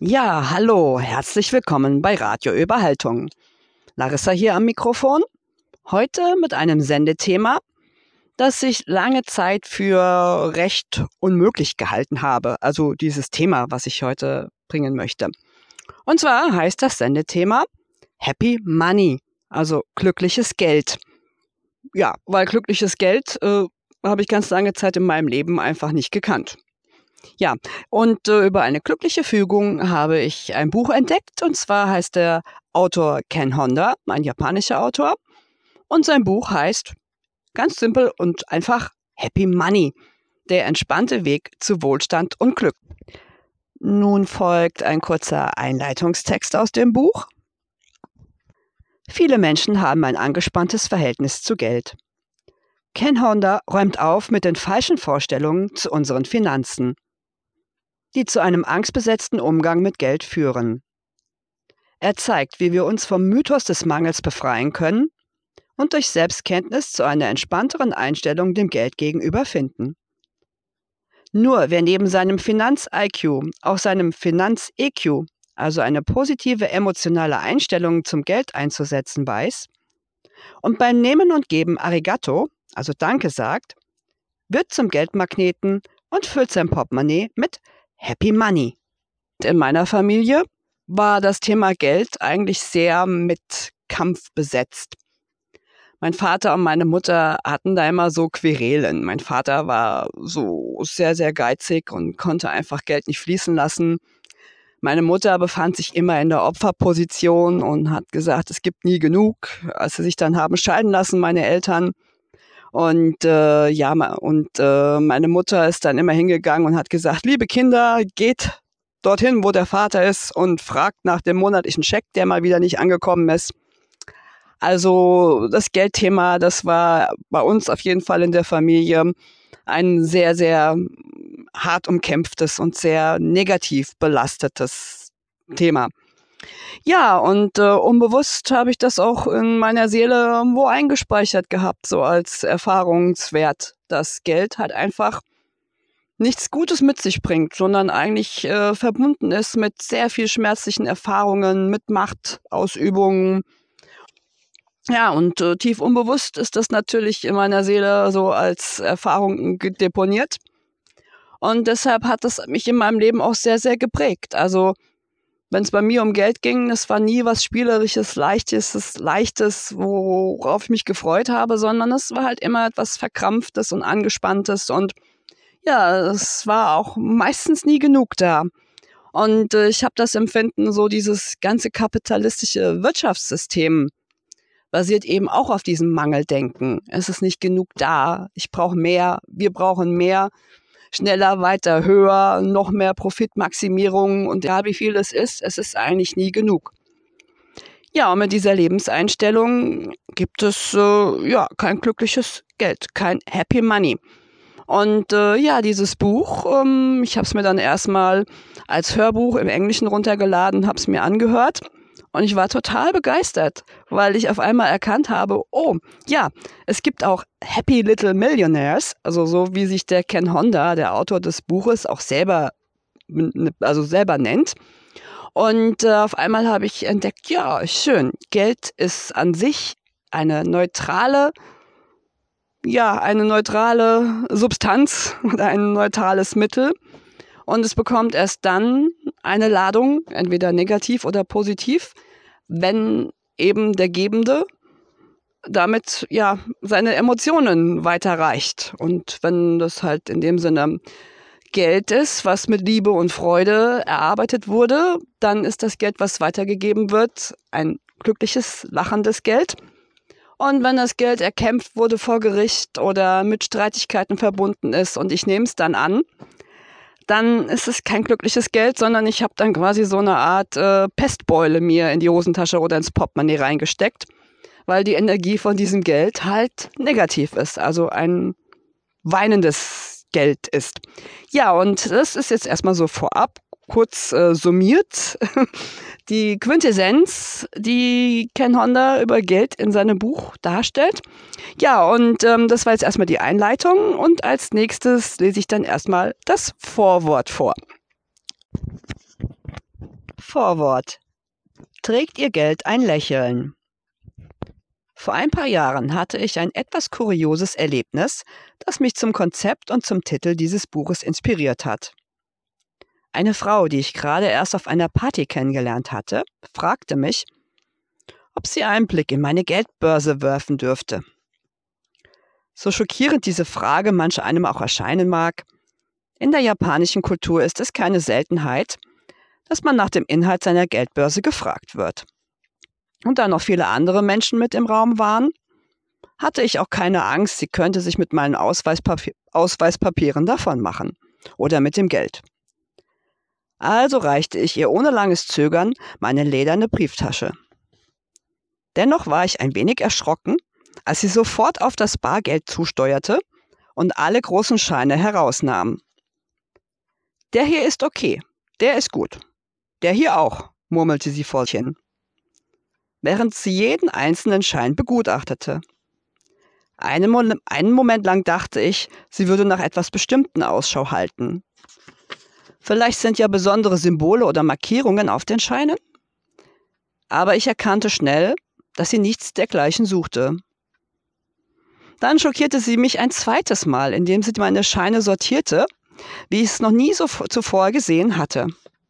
Ja, hallo, herzlich willkommen bei Radio Überhaltung. Larissa hier am Mikrofon. Heute mit einem Sendethema, das ich lange Zeit für recht unmöglich gehalten habe. Also dieses Thema, was ich heute bringen möchte. Und zwar heißt das Sendethema Happy Money, also glückliches Geld. Ja, weil glückliches Geld habe ich ganz lange Zeit in meinem Leben einfach nicht gekannt. Ja, und über eine glückliche Fügung habe ich ein Buch entdeckt, und zwar heißt der Autor Ken Honda, ein japanischer Autor, und sein Buch heißt ganz simpel und einfach Happy Money, der entspannte Weg zu Wohlstand und Glück. Nun folgt ein kurzer Einleitungstext aus dem Buch. Viele Menschen haben ein angespanntes Verhältnis zu Geld. Ken Honda räumt auf mit den falschen Vorstellungen zu unseren Finanzen, die zu einem angstbesetzten Umgang mit Geld führen. Er zeigt, wie wir uns vom Mythos des Mangels befreien können und durch Selbstkenntnis zu einer entspannteren Einstellung dem Geld gegenüber finden. Nur wer neben seinem Finanz-IQ auch seinem Finanz-EQ, also eine positive emotionale Einstellung zum Geld einzusetzen weiß und beim Nehmen und Geben Arigato, also Danke sagt, wird zum Geldmagneten und füllt sein Portemonnaie mit Happy Money. In meiner Familie war das Thema Geld eigentlich sehr mit Kampf besetzt. Mein Vater und meine Mutter hatten da immer so Querelen. Mein Vater war so sehr, sehr geizig und konnte einfach Geld nicht fließen lassen. Meine Mutter befand sich immer in der Opferposition und hat gesagt, es gibt nie genug, als sie sich dann haben scheiden lassen, meine Eltern. Und meine Mutter ist dann immer hingegangen und hat gesagt, liebe Kinder, geht dorthin, wo der Vater ist und fragt nach dem monatlichen Scheck, der mal wieder nicht angekommen ist. Also das Geldthema, das war bei uns auf jeden Fall in der Familie ein sehr, sehr hart umkämpftes und sehr negativ belastetes Thema. Ja, und unbewusst habe ich das auch in meiner Seele irgendwo eingespeichert gehabt, so als Erfahrungswert, dass Geld halt einfach nichts Gutes mit sich bringt, sondern eigentlich verbunden ist mit sehr viel schmerzlichen Erfahrungen, mit Machtausübungen. Ja, und tief unbewusst ist das natürlich in meiner Seele so als Erfahrung deponiert. Und deshalb hat das mich in meinem Leben auch sehr, sehr geprägt. Also wenn es bei mir um Geld ging, es war nie was Spielerisches, Leichtes, worauf ich mich gefreut habe, sondern es war halt immer etwas Verkrampftes und Angespanntes. Und ja, es war auch meistens nie genug da. Und ich habe das Empfinden, so dieses ganze kapitalistische Wirtschaftssystem basiert eben auch auf diesem Mangeldenken. Es ist nicht genug da, ich brauche mehr, wir brauchen mehr, schneller, weiter, höher, noch mehr Profitmaximierung und egal wie viel es ist eigentlich nie genug. Ja, und mit dieser Lebenseinstellung gibt es kein glückliches Geld, kein Happy Money. Und dieses Buch, ich habe es mir dann erstmal als Hörbuch im Englischen runtergeladen, habe es mir angehört. Und ich war total begeistert, weil ich auf einmal erkannt habe, oh, ja, es gibt auch Happy Little Millionaires, also so wie sich der Ken Honda, der Autor des Buches, auch selber nennt. Und auf einmal habe ich entdeckt, ja, schön, Geld ist an sich eine neutrale Substanz oder ein neutrales Mittel. Und es bekommt erst dann eine Ladung, entweder negativ oder positiv, wenn eben der Gebende damit seine Emotionen weiterreicht. Und wenn das halt in dem Sinne Geld ist, was mit Liebe und Freude erarbeitet wurde, dann ist das Geld, was weitergegeben wird, ein glückliches, lachendes Geld. Und wenn das Geld erkämpft wurde vor Gericht oder mit Streitigkeiten verbunden ist und ich nehme es dann an, dann ist es kein glückliches Geld, sondern ich habe dann quasi so eine Art Pestbeule mir in die Hosentasche oder ins Portemonnaie reingesteckt, weil die Energie von diesem Geld halt negativ ist, also ein weinendes Geld ist. Ja, und das ist jetzt erstmal so vorab kurz summiert die Quintessenz, die Ken Honda über Geld in seinem Buch darstellt. Ja, und das war jetzt erstmal die Einleitung und als nächstes lese ich dann erstmal das Vorwort vor. Vorwort. Trägt Ihr Geld ein Lächeln? Vor ein paar Jahren hatte ich ein etwas kurioses Erlebnis, das mich zum Konzept und zum Titel dieses Buches inspiriert hat. Eine Frau, die ich gerade erst auf einer Party kennengelernt hatte, fragte mich, ob sie einen Blick in meine Geldbörse werfen dürfte. So schockierend diese Frage manch einem auch erscheinen mag, in der japanischen Kultur ist es keine Seltenheit, dass man nach dem Inhalt seiner Geldbörse gefragt wird. Und da noch viele andere Menschen mit im Raum waren, hatte ich auch keine Angst, sie könnte sich mit meinen Ausweispapieren davonmachen oder mit dem Geld. Also reichte ich ihr ohne langes Zögern meine lederne Brieftasche. Dennoch war ich ein wenig erschrocken, als sie sofort auf das Bargeld zusteuerte und alle großen Scheine herausnahm. »Der hier ist okay, der ist gut. Der hier auch«, murmelte sie vor sich hin, während sie jeden einzelnen Schein begutachtete. Einen Moment lang dachte ich, sie würde nach etwas Bestimmten Ausschau halten. Vielleicht sind ja besondere Symbole oder Markierungen auf den Scheinen? Aber ich erkannte schnell, dass sie nichts dergleichen suchte. Dann schockierte sie mich ein zweites Mal, indem sie meine Scheine sortierte, wie ich es noch nie so zuvor gesehen hatte.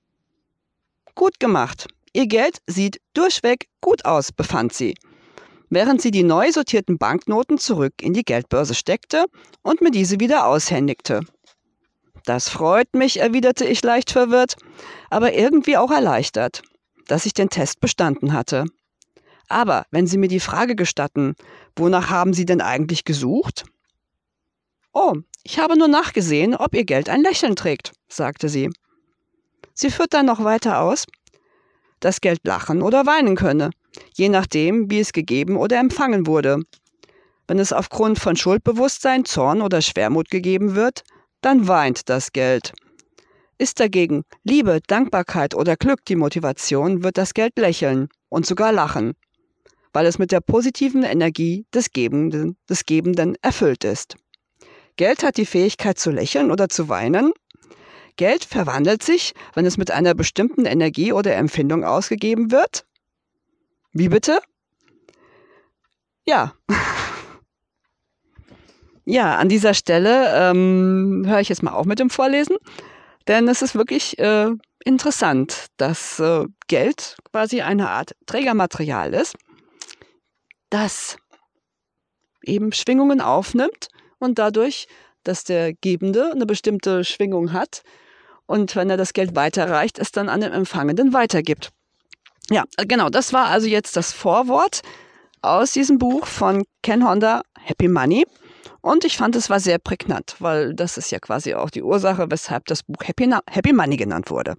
Gut gemacht. Ihr Geld sieht durchweg gut aus, befand sie, während sie die neu sortierten Banknoten zurück in die Geldbörse steckte und mir diese wieder aushändigte. Das freut mich, erwiderte ich leicht verwirrt, aber irgendwie auch erleichtert, dass ich den Test bestanden hatte. Aber wenn Sie mir die Frage gestatten, wonach haben Sie denn eigentlich gesucht? Oh, ich habe nur nachgesehen, ob Ihr Geld ein Lächeln trägt, sagte sie. Sie führt dann noch weiter aus, dass Geld lachen oder weinen könne, je nachdem, wie es gegeben oder empfangen wurde. Wenn es aufgrund von Schuldbewusstsein, Zorn oder Schwermut gegeben wird, dann weint das Geld. Ist dagegen Liebe, Dankbarkeit oder Glück die Motivation, wird das Geld lächeln und sogar lachen, weil es mit der positiven Energie des Gebenden erfüllt ist. Geld hat die Fähigkeit zu lächeln oder zu weinen. Geld verwandelt sich, wenn es mit einer bestimmten Energie oder Empfindung ausgegeben wird. Wie bitte? Ja. Ja, an dieser Stelle höre ich jetzt mal auf mit dem Vorlesen, denn es ist wirklich interessant, dass Geld quasi eine Art Trägermaterial ist, das eben Schwingungen aufnimmt und dadurch, dass der Gebende eine bestimmte Schwingung hat und wenn er das Geld weiterreicht, es dann an den Empfangenden weitergibt. Ja, genau, das war also jetzt das Vorwort aus diesem Buch von Ken Honda, Happy Money. Und ich fand, es war sehr prägnant, weil das ist ja quasi auch die Ursache, weshalb das Buch Happy Money genannt wurde.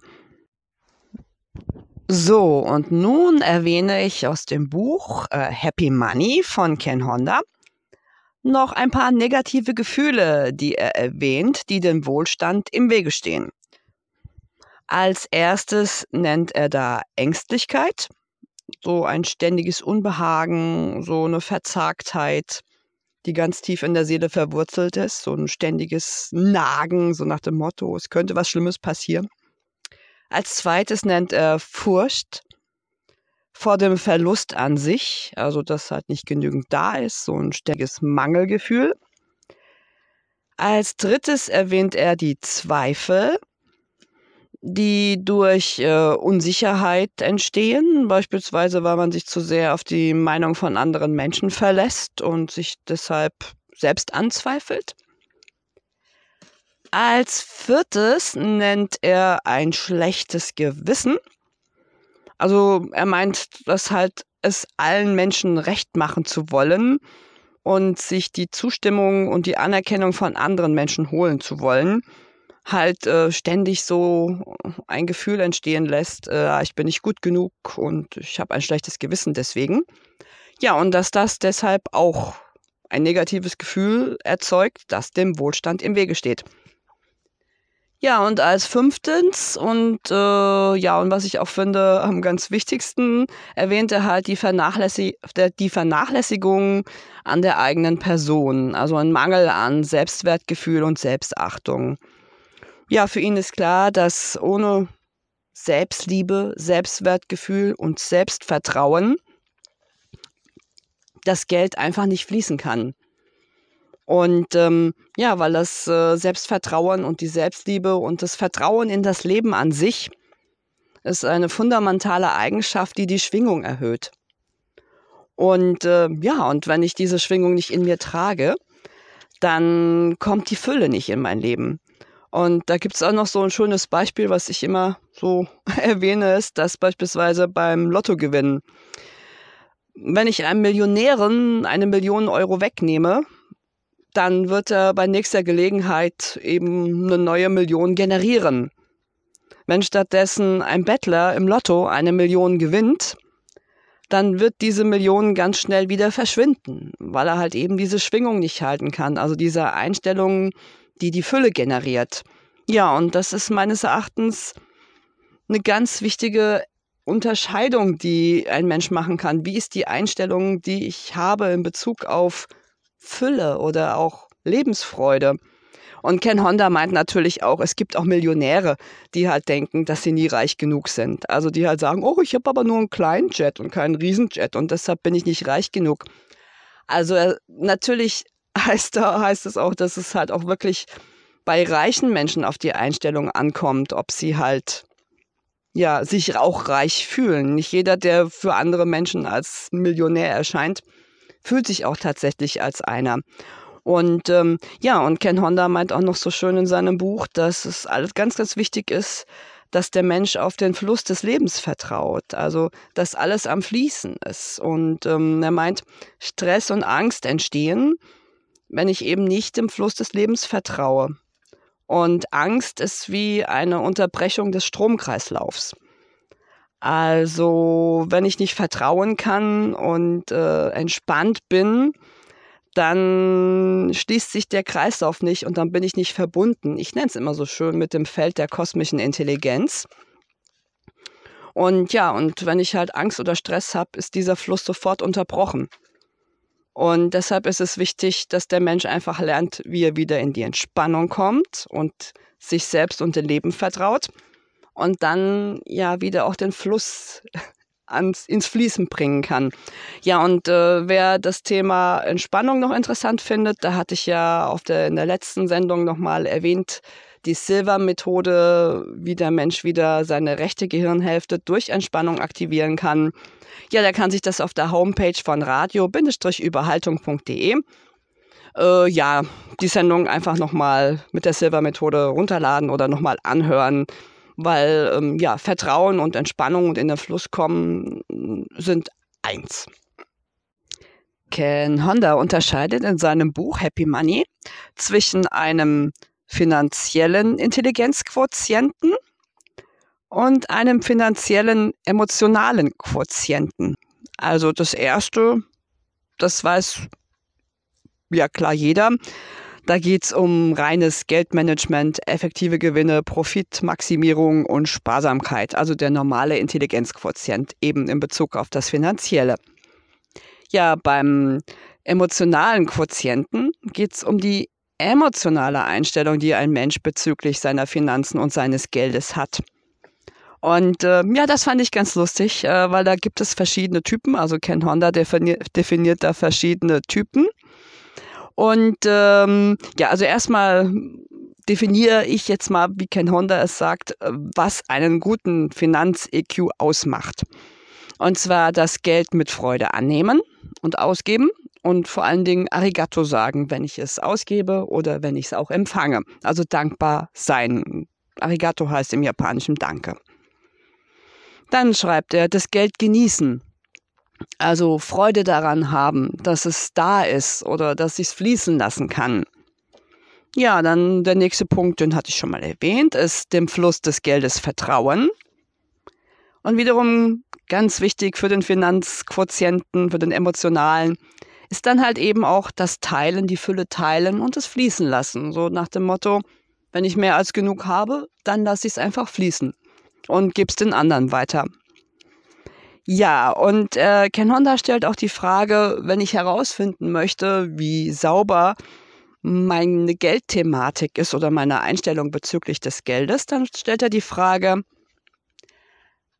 So, und nun erwähne ich aus dem Buch Happy Money von Ken Honda noch ein paar negative Gefühle, die er erwähnt, die dem Wohlstand im Wege stehen. Als erstes nennt er da Ängstlichkeit, so ein ständiges Unbehagen, so eine Verzagtheit, die ganz tief in der Seele verwurzelt ist, so ein ständiges Nagen, so nach dem Motto, es könnte was Schlimmes passieren. Als zweites nennt er Furcht vor dem Verlust an sich, also dass halt nicht genügend da ist, so ein ständiges Mangelgefühl. Als drittes erwähnt er die Zweifel, die durch Unsicherheit entstehen, beispielsweise weil man sich zu sehr auf die Meinung von anderen Menschen verlässt und sich deshalb selbst anzweifelt. Als viertes nennt er ein schlechtes Gewissen. Also er meint, dass halt es allen Menschen recht machen zu wollen und sich die Zustimmung und die Anerkennung von anderen Menschen holen zu wollen, halt ständig so ein Gefühl entstehen lässt, ich bin nicht gut genug und ich habe ein schlechtes Gewissen deswegen. Ja, und dass das deshalb auch ein negatives Gefühl erzeugt, das dem Wohlstand im Wege steht. Ja, und als fünftens und was ich auch finde am ganz wichtigsten, erwähnt er halt die Vernachlässigung an der eigenen Person, also ein Mangel an Selbstwertgefühl und Selbstachtung. Ja, für ihn ist klar, dass ohne Selbstliebe, Selbstwertgefühl und Selbstvertrauen das Geld einfach nicht fließen kann. Und weil das Selbstvertrauen und die Selbstliebe und das Vertrauen in das Leben an sich ist eine fundamentale Eigenschaft, die die Schwingung erhöht. Und und wenn ich diese Schwingung nicht in mir trage, dann kommt die Fülle nicht in mein Leben. Und da gibt es auch noch so ein schönes Beispiel, was ich immer so erwähne, ist, dass beispielsweise beim Lottogewinn, wenn ich einem Millionären 1 Million Euro wegnehme, dann wird er bei nächster Gelegenheit eben eine neue Million generieren. Wenn stattdessen ein Bettler im Lotto 1 Million gewinnt, dann wird diese Million ganz schnell wieder verschwinden, weil er halt eben diese Schwingung nicht halten kann, also diese Einstellung, die die Fülle generiert. Ja, und das ist meines Erachtens eine ganz wichtige Unterscheidung, die ein Mensch machen kann. Wie ist die Einstellung, die ich habe in Bezug auf Fülle oder auch Lebensfreude? Und Ken Honda meint natürlich auch, es gibt auch Millionäre, die halt denken, dass sie nie reich genug sind. Also die halt sagen, oh, ich habe aber nur einen kleinen Jet und keinen Riesenjet und deshalb bin ich nicht reich genug. Also natürlich heißt es auch, dass es halt auch wirklich bei reichen Menschen auf die Einstellung ankommt, ob sie halt sich auch reich fühlen. Nicht jeder, der für andere Menschen als Millionär erscheint, fühlt sich auch tatsächlich als einer. Und und Ken Honda meint auch noch so schön in seinem Buch, dass es alles ganz, ganz wichtig ist, dass der Mensch auf den Fluss des Lebens vertraut, also dass alles am Fließen ist. Und er meint, Stress und Angst entstehen, wenn ich eben nicht dem Fluss des Lebens vertraue. Und Angst ist wie eine Unterbrechung des Stromkreislaufs. Also wenn ich nicht vertrauen kann und entspannt bin, dann schließt sich der Kreislauf nicht und dann bin ich nicht verbunden. Ich nenne es immer so schön mit dem Feld der kosmischen Intelligenz. Und und wenn ich halt Angst oder Stress habe, ist dieser Fluss sofort unterbrochen. Und deshalb ist es wichtig, dass der Mensch einfach lernt, wie er wieder in die Entspannung kommt und sich selbst und dem Leben vertraut und dann wieder auch den Fluss ins Fließen bringen kann. Ja, und wer das Thema Entspannung noch interessant findet, da hatte ich ja in der letzten Sendung nochmal erwähnt, die Silva-Methode, wie der Mensch wieder seine rechte Gehirnhälfte durch Entspannung aktivieren kann. Ja, der kann sich das auf der Homepage von radio-überhaltung.de die Sendung einfach nochmal mit der Silva-Methode runterladen oder nochmal anhören, weil Vertrauen und Entspannung und in den Fluss kommen sind eins. Ken Honda unterscheidet in seinem Buch Happy Money zwischen einem finanziellen Intelligenzquotienten und einem finanziellen emotionalen Quotienten. Also das erste, das weiß ja klar jeder. Da geht es um reines Geldmanagement, effektive Gewinne, Profitmaximierung und Sparsamkeit, also der normale Intelligenzquotient eben in Bezug auf das Finanzielle. Ja, beim emotionalen Quotienten geht es um die emotionale Einstellung, die ein Mensch bezüglich seiner Finanzen und seines Geldes hat. Und das fand ich ganz lustig, weil da gibt es verschiedene Typen, also Ken Honda definiert da verschiedene Typen. Und also erstmal definiere ich jetzt mal, wie Ken Honda es sagt, was einen guten Finanz-EQ ausmacht. Und zwar das Geld mit Freude annehmen und ausgeben und vor allen Dingen Arigato sagen, wenn ich es ausgebe oder wenn ich es auch empfange. Also dankbar sein. Arigato heißt im Japanischen Danke. Dann schreibt er, das Geld genießen. Also Freude daran haben, dass es da ist oder dass ich es fließen lassen kann. Ja, dann der nächste Punkt, den hatte ich schon mal erwähnt, ist dem Fluss des Geldes vertrauen. Und wiederum ganz wichtig für den Finanzquotienten, für den emotionalen, ist dann halt eben auch das Teilen, die Fülle teilen und es fließen lassen. So nach dem Motto, wenn ich mehr als genug habe, dann lasse ich es einfach fließen und gebe es den anderen weiter. Ja, und Ken Honda stellt auch die Frage, wenn ich herausfinden möchte, wie sauber meine Geldthematik ist oder meine Einstellung bezüglich des Geldes, dann stellt er die Frage,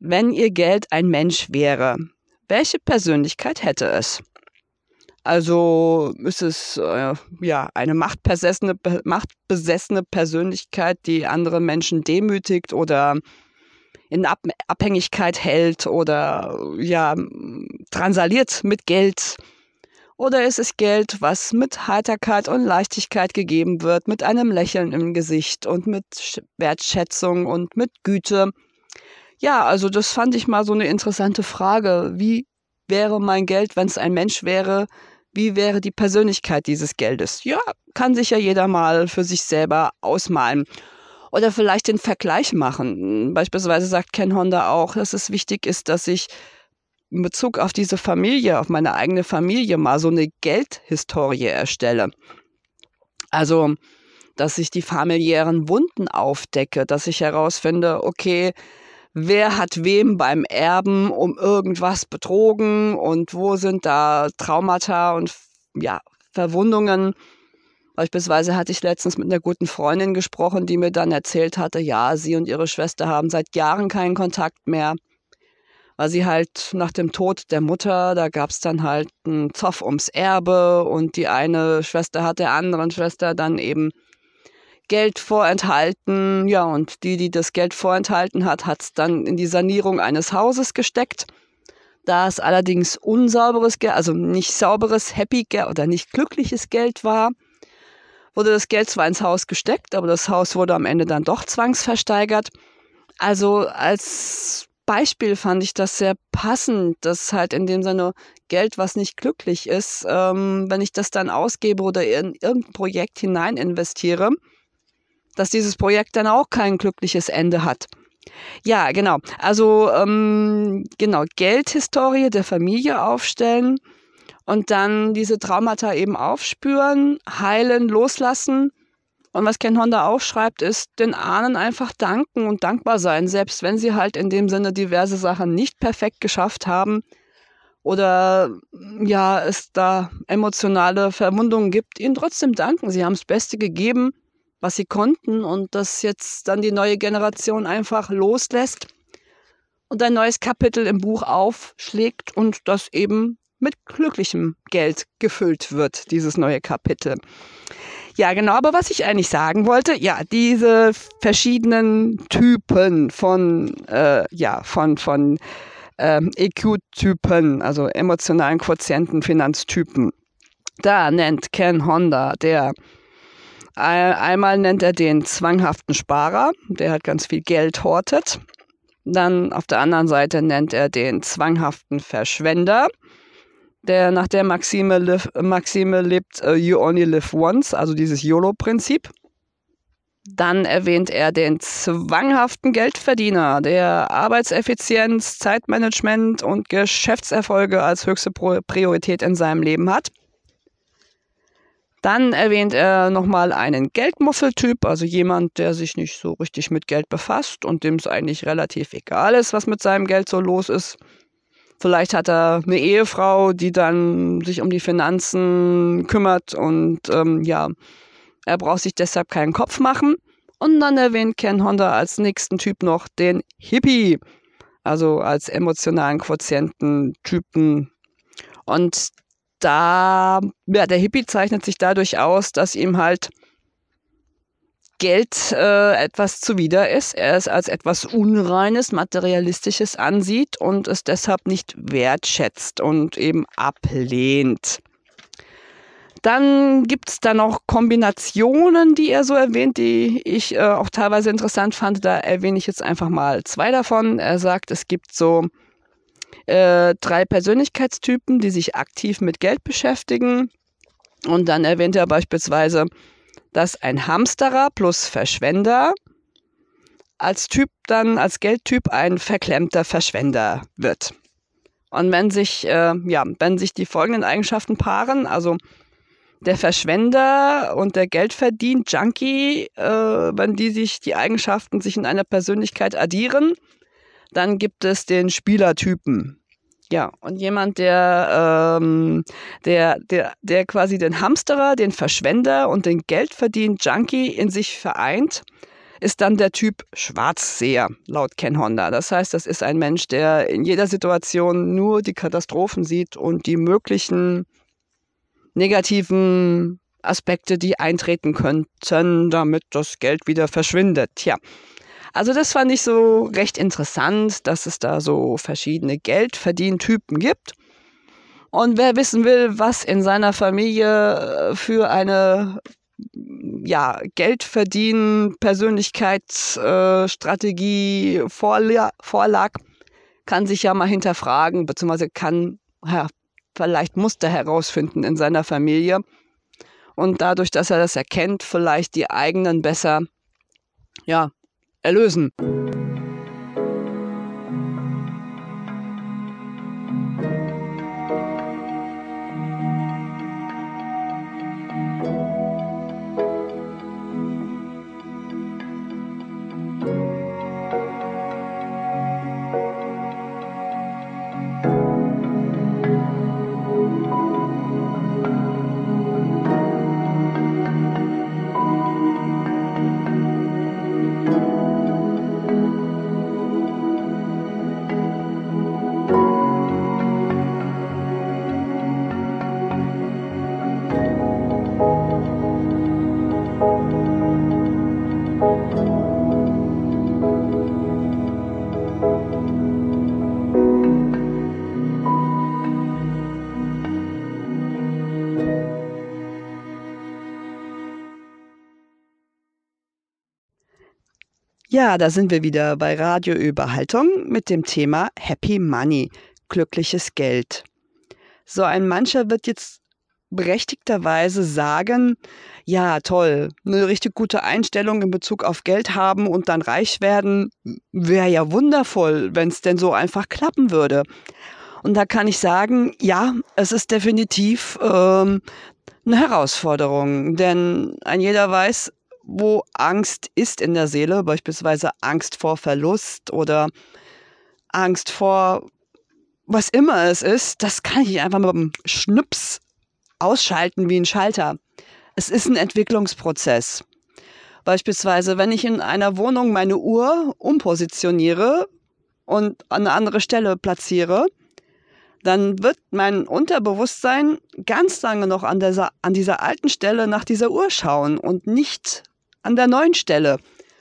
wenn Ihr Geld ein Mensch wäre, welche Persönlichkeit hätte es? Also ist es eine machtbesessene Persönlichkeit, die andere Menschen demütigt oder in Abhängigkeit hält oder drangsaliert mit Geld? Oder ist es Geld, was mit Heiterkeit und Leichtigkeit gegeben wird, mit einem Lächeln im Gesicht und mit Wertschätzung und mit Güte? Ja, also das fand ich mal so eine interessante Frage. Wie wäre mein Geld, wenn es ein Mensch wäre? Wie wäre die Persönlichkeit dieses Geldes? Ja, kann sich ja jeder mal für sich selber ausmalen. Oder vielleicht den Vergleich machen. Beispielsweise sagt Ken Honda auch, dass es wichtig ist, dass ich in Bezug auf diese Familie, auf meine eigene Familie mal so eine Geldhistorie erstelle. Also, dass ich die familiären Wunden aufdecke, dass ich herausfinde, okay, wer hat wem beim Erben um irgendwas betrogen und wo sind da Traumata und Verwundungen. Beispielsweise hatte ich letztens mit einer guten Freundin gesprochen, die mir dann erzählt hatte, ja, sie und ihre Schwester haben seit Jahren keinen Kontakt mehr, weil sie halt nach dem Tod der Mutter, da gab es dann halt einen Zoff ums Erbe und die eine Schwester hat der anderen Schwester dann eben Geld vorenthalten. Ja, und die das Geld vorenthalten hat, hat es dann in die Sanierung eines Hauses gesteckt. Da es allerdings unsauberes Geld, also nicht sauberes Happy Geld oder nicht glückliches Geld war, wurde das Geld zwar ins Haus gesteckt, aber das Haus wurde am Ende dann doch zwangsversteigert. Also als Beispiel fand ich das sehr passend, dass halt in dem Sinne Geld, was nicht glücklich ist, wenn ich das dann ausgebe oder in irgendein Projekt hinein investiere, dass dieses Projekt dann auch kein glückliches Ende hat. Ja, genau. Also Geldhistorie der Familie aufstellen und dann diese Traumata eben aufspüren, heilen, loslassen. Und was Ken Honda auch schreibt, ist, den Ahnen einfach danken und dankbar sein, selbst wenn sie halt in dem Sinne diverse Sachen nicht perfekt geschafft haben oder es da emotionale Verwundungen gibt, ihnen trotzdem danken. Sie haben das Beste gegeben, was sie konnten und das jetzt dann die neue Generation einfach loslässt und ein neues Kapitel im Buch aufschlägt und das eben mit glücklichem Geld gefüllt wird, dieses neue Kapitel. Ja, genau, aber was ich eigentlich sagen wollte, ja, diese verschiedenen Typen von EQ-Typen, also emotionalen Quotienten, Finanztypen, da nennt Ken Honda, einmal nennt er den zwanghaften Sparer, der halt ganz viel Geld hortet. Dann auf der anderen Seite nennt er den zwanghaften Verschwender, der nach der Maxime lebt, you only live once, also dieses YOLO-Prinzip. Dann erwähnt er den zwanghaften Geldverdiener, der Arbeitseffizienz, Zeitmanagement und Geschäftserfolge als höchste Priorität in seinem Leben hat. Dann erwähnt er nochmal einen Geldmuffeltyp, also jemand, der sich nicht so richtig mit Geld befasst und dem es eigentlich relativ egal ist, was mit seinem Geld so los ist. Vielleicht hat er eine Ehefrau, die dann sich um die Finanzen kümmert und er braucht sich deshalb keinen Kopf machen. Und dann erwähnt Ken Honda als nächsten Typ noch den Hippie, also als emotionalen Quotienten-Typen. Und der Hippie zeichnet sich dadurch aus, dass ihm halt Geld etwas zuwider ist. Er es als etwas Unreines, Materialistisches ansieht und es deshalb nicht wertschätzt und eben ablehnt. Dann gibt es da noch Kombinationen, die er so erwähnt, die ich auch teilweise interessant fand. Da erwähne ich jetzt einfach mal 2 davon. Er sagt, es gibt so 3 Persönlichkeitstypen, die sich aktiv mit Geld beschäftigen. Und dann erwähnt er beispielsweise, dass ein Hamsterer plus Verschwender als Geldtyp ein verklemmter Verschwender wird. Und wenn sich die folgenden Eigenschaften paaren, also der Verschwender und der Geldverdien-Junkie, wenn die Eigenschaften sich in einer Persönlichkeit addieren, dann gibt es den Spielertypen. Ja, und jemand, der quasi den Hamsterer, den Verschwender und den Geldverdien-Junkie in sich vereint, ist dann der Typ Schwarzseher, laut Ken Honda. Das heißt, das ist ein Mensch, der in jeder Situation nur die Katastrophen sieht und die möglichen negativen Aspekte, die eintreten könnten, damit das Geld wieder verschwindet. Tja, also das fand ich so recht interessant, dass es da so verschiedene Geldverdientypen gibt. Und wer wissen will, was in seiner Familie für eine Geldverdienen, Persönlichkeitsstrategie vorlag, kann sich ja mal hinterfragen, beziehungsweise kann vielleicht Muster herausfinden in seiner Familie und dadurch, dass er das erkennt, vielleicht die eigenen besser erlösen. Ja, da sind wir wieder bei Radio Überhaltung mit dem Thema Happy Money, glückliches Geld. So ein mancher wird jetzt berechtigterweise sagen, ja toll, eine richtig gute Einstellung in Bezug auf Geld haben und dann reich werden, wäre ja wundervoll, wenn es denn so einfach klappen würde. Und da kann ich sagen, ja, es ist definitiv eine Herausforderung, denn ein jeder weiß, wo Angst ist in der Seele, beispielsweise Angst vor Verlust oder Angst vor was immer es ist, das kann ich einfach mit einem Schnips ausschalten wie ein Schalter. Es ist ein Entwicklungsprozess. Beispielsweise, wenn ich in einer Wohnung meine Uhr umpositioniere und an eine andere Stelle platziere, dann wird mein Unterbewusstsein ganz lange noch an dieser alten Stelle nach dieser Uhr schauen und nicht an der neuen Stelle,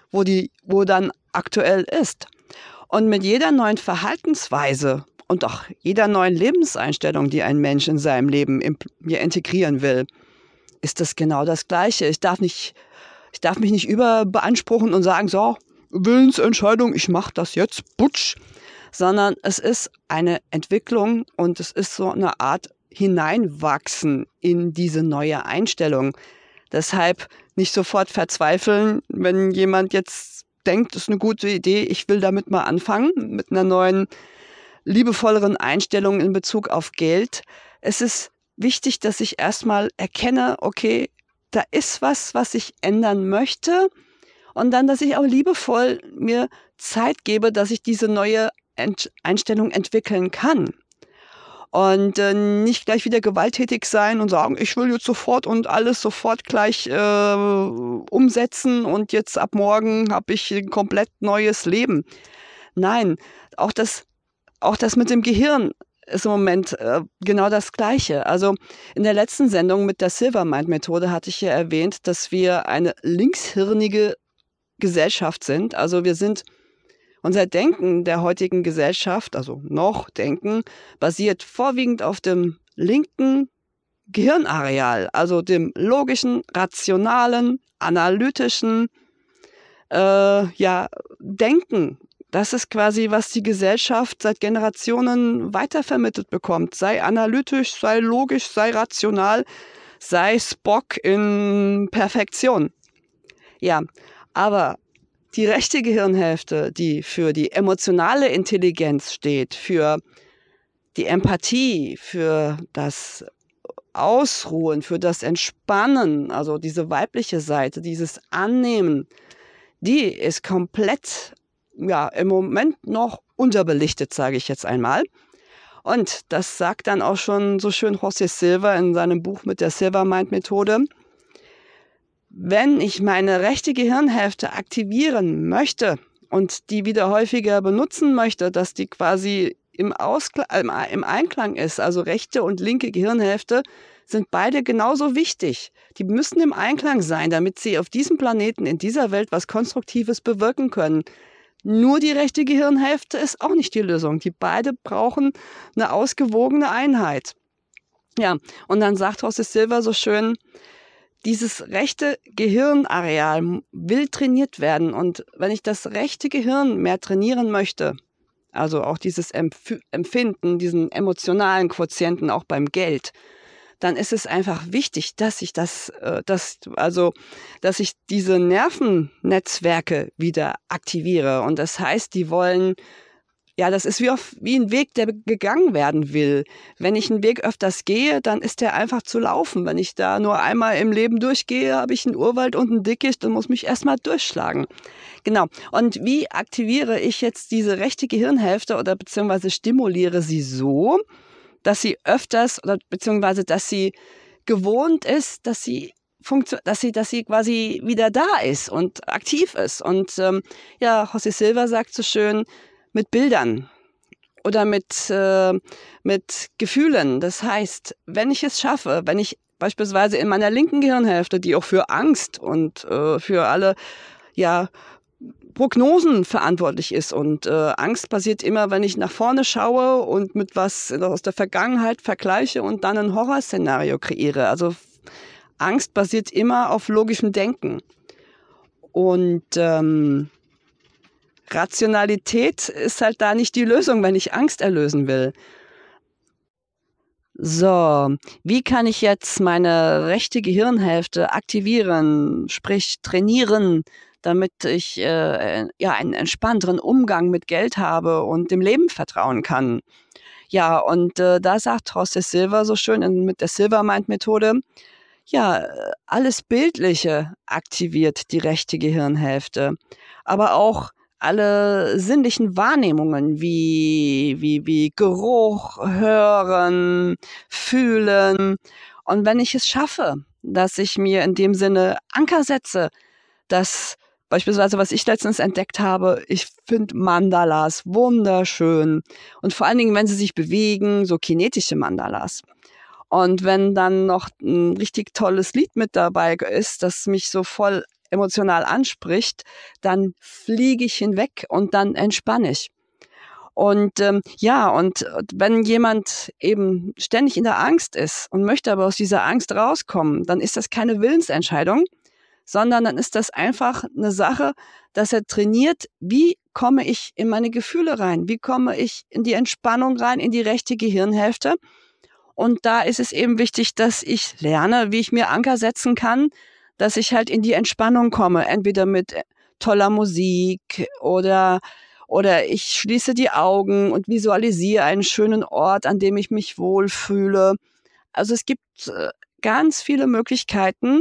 wo dann aktuell ist. Und mit jeder neuen Verhaltensweise und auch jeder neuen Lebenseinstellung, die ein Mensch in seinem Leben integrieren will, ist das genau das Gleiche. Ich darf mich nicht überbeanspruchen und sagen, so, Willensentscheidung, ich mache das jetzt, putsch, sondern es ist eine Entwicklung und es ist so eine Art Hineinwachsen in diese neue Einstellung. Deshalb nicht sofort verzweifeln, wenn jemand jetzt denkt, das ist eine gute Idee, ich will damit mal anfangen, mit einer neuen, liebevolleren Einstellung in Bezug auf Geld. Es ist wichtig, dass ich erstmal erkenne, okay, da ist was ich ändern möchte und dann, dass ich auch liebevoll mir Zeit gebe, dass ich diese neue Einstellung entwickeln kann. Und nicht gleich wieder gewalttätig sein und sagen, ich will jetzt sofort und alles sofort gleich umsetzen und jetzt ab morgen habe ich ein komplett neues Leben. Nein, auch das mit dem Gehirn ist im Moment genau das Gleiche. Also in der letzten Sendung mit der Silvermind-Methode hatte ich ja erwähnt, dass wir eine linkshirnige Gesellschaft sind. Also unser Denken der heutigen Gesellschaft, also noch Denken, basiert vorwiegend auf dem linken Gehirnareal, also dem logischen, rationalen, analytischen Denken. Das ist quasi, was die Gesellschaft seit Generationen weitervermittelt bekommt. Sei analytisch, sei logisch, sei rational, sei Spock in Perfektion. Ja, aber die rechte Gehirnhälfte, die für die emotionale Intelligenz steht, für die Empathie, für das Ausruhen, für das Entspannen, also diese weibliche Seite, dieses Annehmen, die ist komplett, im Moment noch unterbelichtet, sage ich jetzt einmal. Und das sagt dann auch schon so schön José Silva in seinem Buch mit der Silvermind-Methode. wenn ich meine rechte Gehirnhälfte aktivieren möchte und die wieder häufiger benutzen möchte, dass die quasi im Einklang ist, also rechte und linke Gehirnhälfte sind beide genauso wichtig. Die müssen im Einklang sein, damit sie auf diesem Planeten, in dieser Welt was Konstruktives bewirken können. Nur die rechte Gehirnhälfte ist auch nicht die Lösung. Die beide brauchen eine ausgewogene Einheit. Ja, und dann sagt José Silva so schön, dieses rechte Gehirnareal will trainiert werden. Und wenn ich das rechte Gehirn mehr trainieren möchte, also auch dieses Empfinden, diesen emotionalen Quotienten auch beim Geld, dann ist es einfach wichtig, dass ich dass ich diese Nervennetzwerke wieder aktiviere. Und das heißt, die wollen, ja, das ist wie ein Weg, der gegangen werden will. Wenn ich einen Weg öfters gehe, dann ist der einfach zu laufen. Wenn ich da nur einmal im Leben durchgehe, habe ich einen Urwald und ein Dickicht und muss mich erstmal durchschlagen. Genau. Und wie aktiviere ich jetzt diese rechte Gehirnhälfte oder beziehungsweise stimuliere sie so, dass sie öfters oder beziehungsweise dass sie gewohnt ist, dass sie quasi wieder da ist und aktiv ist. Und ja, José Silva sagt so schön, mit Bildern oder mit Gefühlen. Das heißt, wenn ich es schaffe, wenn ich beispielsweise in meiner linken Gehirnhälfte, die auch für Angst und für alle ja Prognosen verantwortlich ist. Und Angst passiert immer, wenn ich nach vorne schaue und mit was aus der Vergangenheit vergleiche und dann ein Horrorszenario kreiere. Also Angst basiert immer auf logischem Denken. Und Rationalität ist halt da nicht die Lösung, wenn ich Angst erlösen will. So, wie kann ich jetzt meine rechte Gehirnhälfte aktivieren, sprich trainieren, damit ich einen entspannteren Umgang mit Geld habe und dem Leben vertrauen kann? Ja, und da sagt José Silva so schön mit der Silvermind-Methode, ja, alles Bildliche aktiviert die rechte Gehirnhälfte, aber auch alle sinnlichen Wahrnehmungen wie Geruch, Hören, Fühlen. Und wenn ich es schaffe, dass ich mir in dem Sinne Anker setze, dass beispielsweise, was ich letztens entdeckt habe, ich finde Mandalas wunderschön. Und vor allen Dingen, wenn sie sich bewegen, so kinetische Mandalas. Und wenn dann noch ein richtig tolles Lied mit dabei ist, das mich so voll emotional anspricht, dann fliege ich hinweg und dann entspanne ich. Und und wenn jemand eben ständig in der Angst ist und möchte aber aus dieser Angst rauskommen, dann ist das keine Willensentscheidung, sondern dann ist das einfach eine Sache, dass er trainiert, wie komme ich in meine Gefühle rein, wie komme ich in die Entspannung rein, in die rechte Gehirnhälfte. Und da ist es eben wichtig, dass ich lerne, wie ich mir Anker setzen kann, dass ich halt in die Entspannung komme, entweder mit toller Musik oder ich schließe die Augen und visualisiere einen schönen Ort, an dem ich mich wohlfühle. Also es gibt ganz viele Möglichkeiten,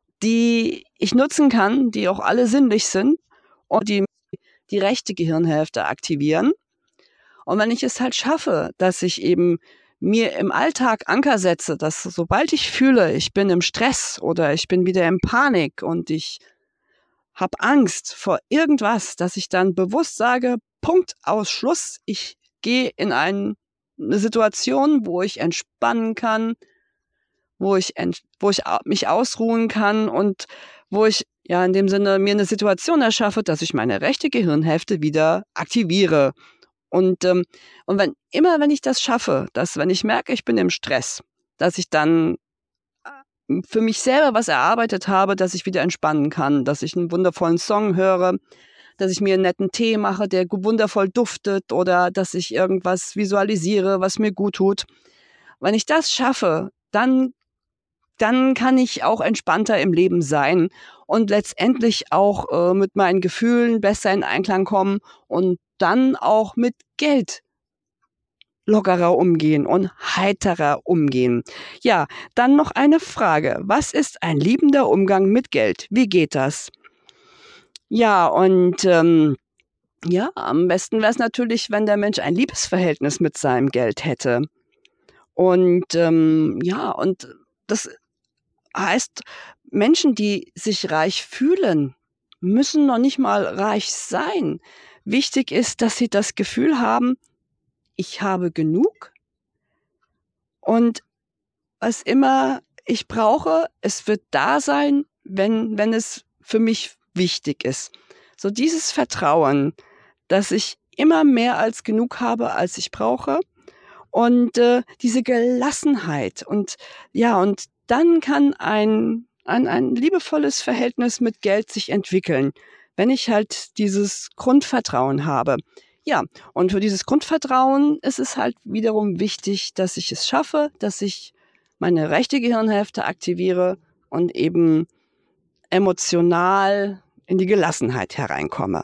die ich nutzen kann, die auch alle sinnlich sind und die rechte Gehirnhälfte aktivieren. Und wenn ich es halt schaffe, dass ich eben mir im Alltag Anker setze, dass sobald ich fühle, ich bin im Stress oder ich bin wieder in Panik und ich habe Angst vor irgendwas, dass ich dann bewusst sage, Punkt, aus, Schluss, ich gehe in eine Situation, wo ich entspannen kann, wo ich mich ausruhen kann und wo ich ja in dem Sinne mir eine Situation erschaffe, dass ich meine rechte Gehirnhälfte wieder aktiviere. Und wenn ich das schaffe, dass wenn ich merke, ich bin im Stress, dass ich dann für mich selber was erarbeitet habe, dass ich wieder entspannen kann, dass ich einen wundervollen Song höre, dass ich mir einen netten Tee mache, der wundervoll duftet oder dass ich irgendwas visualisiere, was mir gut tut. Wenn ich das schaffe, dann kann ich auch entspannter im Leben sein und letztendlich auch mit meinen Gefühlen besser in Einklang kommen und dann auch mit Geld lockerer umgehen und heiterer umgehen. Ja, dann noch eine Frage. Was ist ein liebender Umgang mit Geld? Wie geht das? Ja, und ja, am besten wäre es natürlich, wenn der Mensch ein Liebesverhältnis mit seinem Geld hätte. Und ja, und das heißt, Menschen, die sich reich fühlen, müssen noch nicht mal reich sein. Wichtig ist, dass sie das Gefühl haben, ich habe genug und was immer ich brauche, es wird da sein, wenn es für mich wichtig ist. So dieses Vertrauen, dass ich immer mehr als genug habe, als ich brauche und diese Gelassenheit und ja, und dann kann ein liebevolles Verhältnis mit Geld sich entwickeln, wenn ich halt dieses Grundvertrauen habe. Ja, und für dieses Grundvertrauen ist es halt wiederum wichtig, dass ich es schaffe, dass ich meine rechte Gehirnhälfte aktiviere und eben emotional in die Gelassenheit hereinkomme.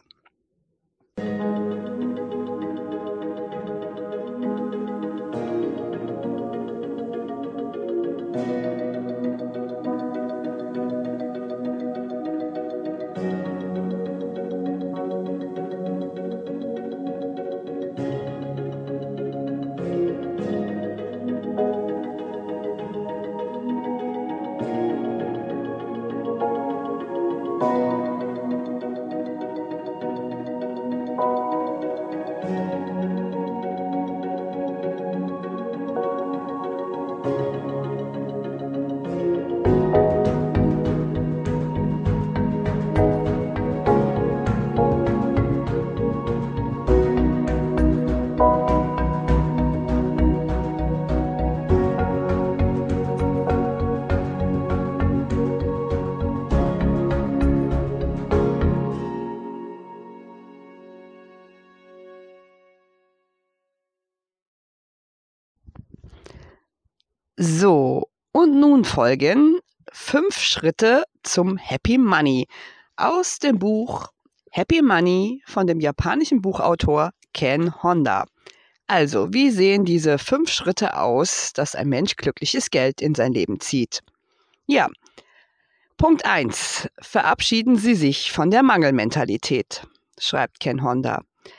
So, und nun folgen 5 Schritte zum Happy Money aus dem Buch Happy Money von dem japanischen Buchautor Ken Honda. Also, wie sehen diese 5 Schritte aus, dass ein Mensch glückliches Geld in sein Leben zieht? Ja, Punkt 1. Verabschieden Sie sich von der Mangelmentalität, schreibt Ken Honda.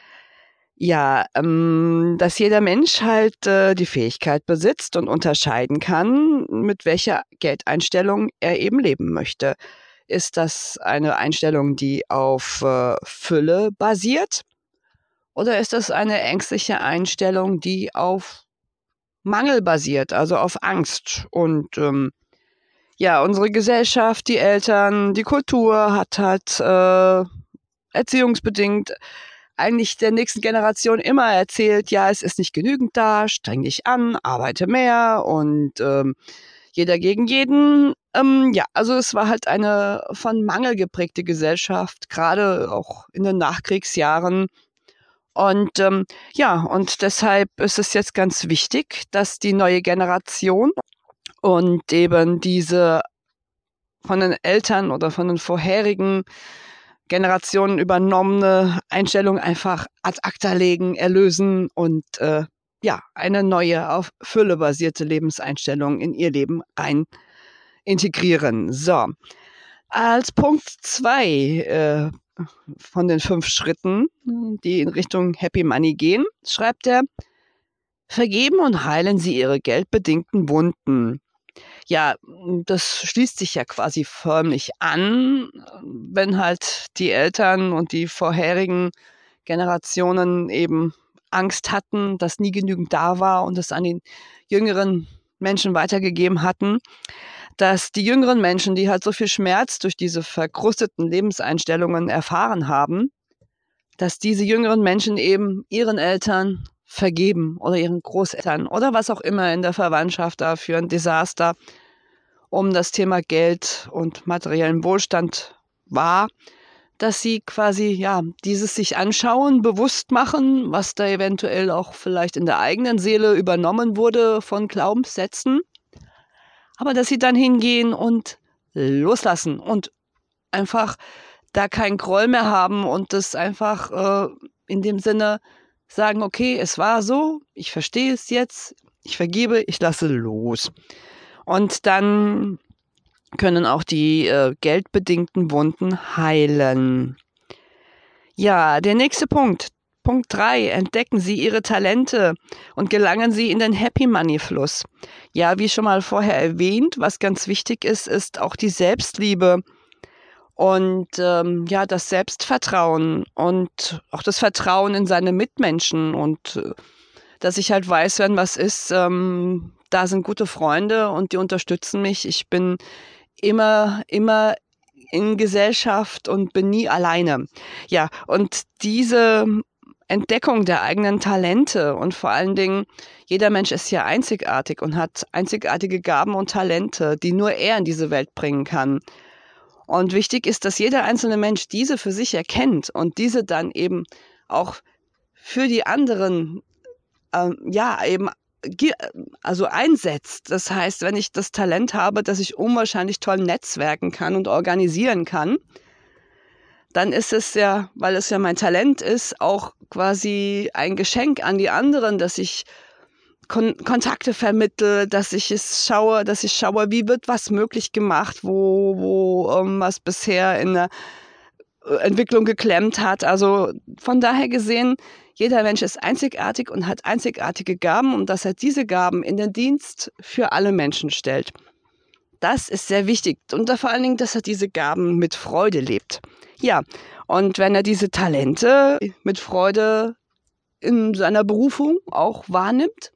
Ja, dass jeder Mensch halt die Fähigkeit besitzt und unterscheiden kann, mit welcher Geldeinstellung er eben leben möchte. Ist das eine Einstellung, die auf Fülle basiert? Oder ist das eine ängstliche Einstellung, die auf Mangel basiert, also auf Angst? Und ja, unsere Gesellschaft, die Eltern, die Kultur hat halt erziehungsbedingt eigentlich der nächsten Generation immer erzählt, ja, es ist nicht genügend da, streng dich an, arbeite mehr und jeder gegen jeden. Ja, also es war halt eine von Mangel geprägte Gesellschaft, gerade auch in den Nachkriegsjahren. Und ja, und deshalb ist es jetzt ganz wichtig, dass die neue Generation und eben diese von den Eltern oder von den vorherigen Generationen übernommene Einstellung einfach ad acta legen, erlösen und ja, eine neue auf Fülle basierte Lebenseinstellung in ihr Leben rein integrieren. So, als Punkt 2 von den 5 Schritten, die in Richtung Happy Money gehen, schreibt er, vergeben und heilen Sie Ihre geldbedingten Wunden. Ja, das schließt sich ja quasi förmlich an, wenn halt die Eltern und die vorherigen Generationen eben Angst hatten, dass nie genügend da war und es an die jüngeren Menschen weitergegeben hatten, dass die jüngeren Menschen, die halt so viel Schmerz durch diese verkrusteten Lebenseinstellungen erfahren haben, dass diese jüngeren Menschen eben ihren Eltern vergeben oder ihren Großeltern oder was auch immer in der Verwandtschaft da für ein Desaster um das Thema Geld und materiellen Wohlstand war, dass sie quasi ja dieses sich anschauen, bewusst machen, was da eventuell auch vielleicht in der eigenen Seele übernommen wurde von Glaubenssätzen, aber dass sie dann hingehen und loslassen und einfach da keinen Groll mehr haben und das einfach in dem Sinne sagen, okay, es war so, ich verstehe es jetzt, ich vergebe, ich lasse los. Und dann können auch die geldbedingten Wunden heilen. Ja, der nächste Punkt. Punkt 3, entdecken Sie Ihre Talente und gelangen Sie in den Happy Money Fluss. Ja, wie schon mal vorher erwähnt, was ganz wichtig ist, ist auch die Selbstliebe und ja, das Selbstvertrauen und auch das Vertrauen in seine Mitmenschen und dass ich halt weiß, wenn was ist, da sind gute Freunde und die unterstützen mich. Ich bin immer in Gesellschaft und bin nie alleine. Ja, und diese Entdeckung der eigenen Talente und vor allen Dingen, jeder Mensch ist ja einzigartig und hat einzigartige Gaben und Talente, die nur er in diese Welt bringen kann. Und wichtig ist, dass jeder einzelne Mensch diese für sich erkennt und diese dann eben auch für die anderen ja, eben also einsetzt. Das heißt, wenn ich das Talent habe, dass ich unwahrscheinlich toll netzwerken kann und organisieren kann, dann ist es ja, weil es ja mein Talent ist, auch quasi ein Geschenk an die anderen, dass ich Kontakte vermittle, dass ich schaue, wie wird was möglich gemacht, wo was bisher in der Entwicklung geklemmt hat. Also von daher gesehen, jeder Mensch ist einzigartig und hat einzigartige Gaben und dass er diese Gaben in den Dienst für alle Menschen stellt. Das ist sehr wichtig und vor allen Dingen, dass er diese Gaben mit Freude lebt. Ja, und wenn er diese Talente mit Freude in seiner Berufung auch wahrnimmt,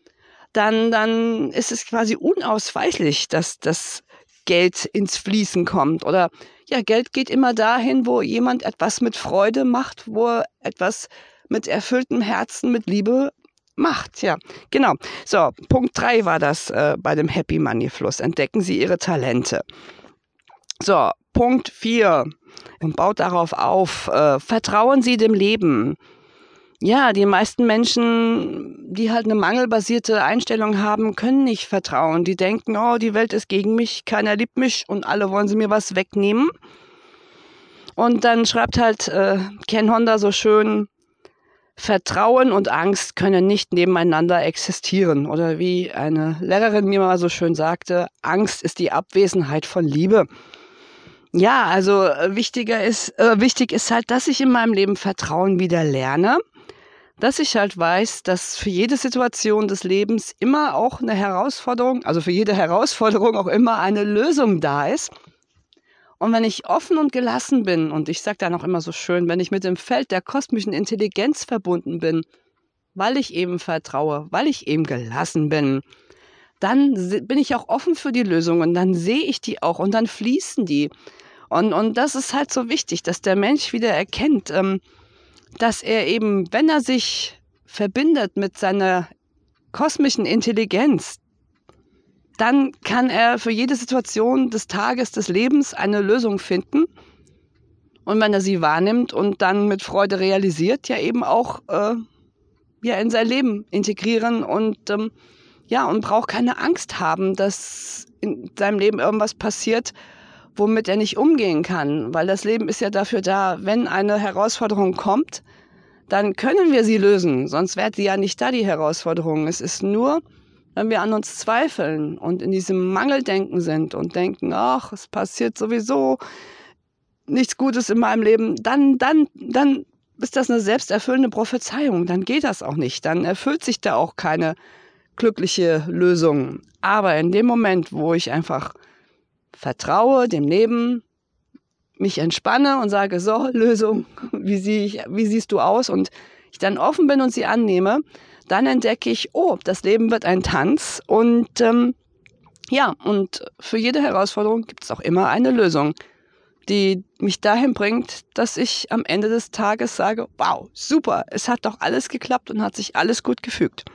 dann ist es quasi unausweichlich, dass das Geld ins Fließen kommt. Oder ja, Geld geht immer dahin, wo jemand etwas mit Freude macht, wo er etwas mit erfülltem Herzen, mit Liebe macht. Ja, genau. So, Punkt 3 war das bei dem Happy Money Fluss. Entdecken Sie Ihre Talente. So, Punkt 4 und baut darauf auf. Vertrauen Sie dem Leben. Ja, die meisten Menschen, die halt eine mangelbasierte Einstellung haben, können nicht vertrauen. Die denken, oh, die Welt ist gegen mich, keiner liebt mich und alle wollen sie mir was wegnehmen. Und dann schreibt halt Ken Honda so schön, Vertrauen und Angst können nicht nebeneinander existieren. Oder wie eine Lehrerin mir mal so schön sagte, Angst ist die Abwesenheit von Liebe. Ja, also wichtig ist halt, dass ich in meinem Leben Vertrauen wieder lerne. Dass ich halt weiß, dass für jede Situation des Lebens immer auch eine Herausforderung, also für jede Herausforderung auch immer eine Lösung da ist. Und wenn ich offen und gelassen bin, und ich sage dann auch immer so schön, wenn ich mit dem Feld der kosmischen Intelligenz verbunden bin, weil ich eben vertraue, weil ich eben gelassen bin, dann bin ich auch offen für die Lösungen, dann sehe ich die auch und dann fließen die. Und das ist halt so wichtig, dass der Mensch wieder erkennt, dass er eben, wenn er sich verbindet mit seiner kosmischen Intelligenz, dann kann er für jede Situation des Tages, des Lebens eine Lösung finden. Und wenn er sie wahrnimmt und dann mit Freude realisiert, ja eben auch ja, in sein Leben integrieren und ja, und braucht keine Angst haben, dass in seinem Leben irgendwas passiert, womit er nicht umgehen kann. Weil das Leben ist ja dafür da, wenn eine Herausforderung kommt, dann können wir sie lösen. Sonst wäre sie ja nicht da, die Herausforderung. Es ist nur, wenn wir an uns zweifeln und in diesem Mangeldenken sind und denken, ach, es passiert sowieso nichts Gutes in meinem Leben, dann ist das eine selbsterfüllende Prophezeiung. Dann geht das auch nicht. Dann erfüllt sich da auch keine glückliche Lösung. Aber in dem Moment, wo ich einfach vertraue dem Leben, mich entspanne und sage, so, Lösung, wie siehst du aus? Und ich dann offen bin und sie annehme, dann entdecke ich, oh, das Leben wird ein Tanz und ja, und für jede Herausforderung gibt es auch immer eine Lösung, die mich dahin bringt, dass ich am Ende des Tages sage, wow, super, es hat doch alles geklappt und hat sich alles gut gefügt.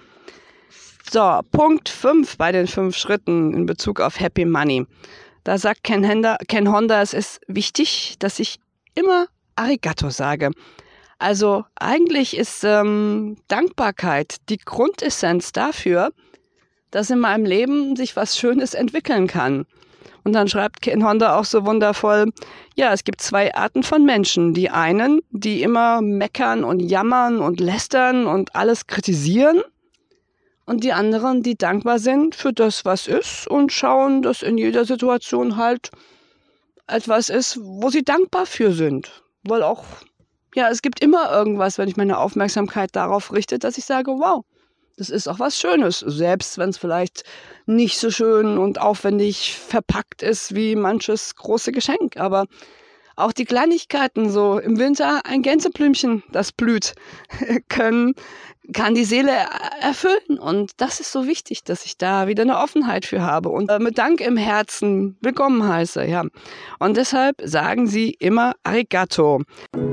So, Punkt 5 bei den 5 Schritten in Bezug auf Happy Money. Da sagt Ken Honda, es ist wichtig, dass ich immer Arigato sage. Also eigentlich ist Dankbarkeit die Grundessenz dafür, dass in meinem Leben sich was Schönes entwickeln kann. Und dann schreibt Ken Honda auch so wundervoll, ja, es gibt 2 Arten von Menschen. Die einen, die immer meckern und jammern und lästern und alles kritisieren. Und die anderen, die dankbar sind für das, was ist und schauen, dass in jeder Situation halt etwas ist, wo sie dankbar für sind. Weil auch ja, es gibt immer irgendwas, wenn ich meine Aufmerksamkeit darauf richte, dass ich sage, wow, das ist auch was Schönes, selbst wenn es vielleicht nicht so schön und aufwendig verpackt ist wie manches große Geschenk. Aber auch die Kleinigkeiten, so im Winter ein Gänseblümchen, das blüht, können, kann die Seele erfüllen. Und das ist so wichtig, dass ich da wieder eine Offenheit für habe und mit Dank im Herzen willkommen heiße. Ja. Und deshalb sagen sie immer Arigato.